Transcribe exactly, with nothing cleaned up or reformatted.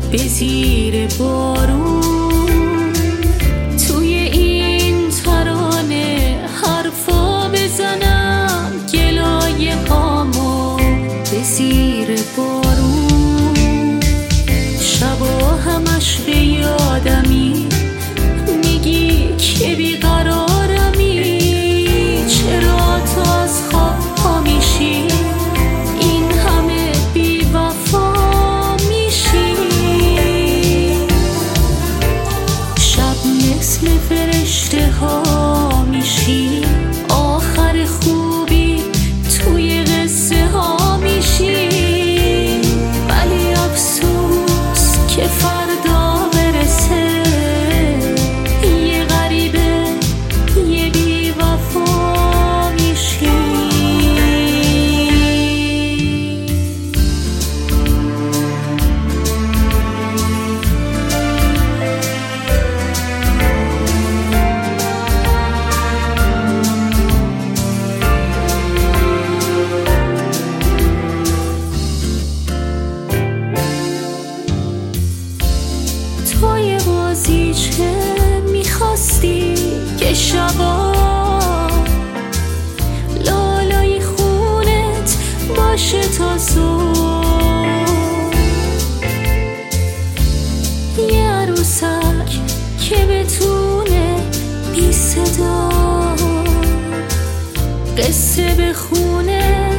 به زیر بارون توی این ترانه حرفا بزنم گلایه هامو به زیر بارون. شبا همش به یادمی میگی که بیقرارمی، چرا تو از خواب پا میشی این همه بی وفا میشی؟ شب مثل فرشته ها میشی، آخر خوبی توی قصه ها میشی، ولی افسوس که فردا برسه یه غریبه یه بی وفا میشی. توی بازیچه میخواستی که شبا لالای خونت باشه تا صبح، یه عروسک که بتونه بی صدا قصه بخونه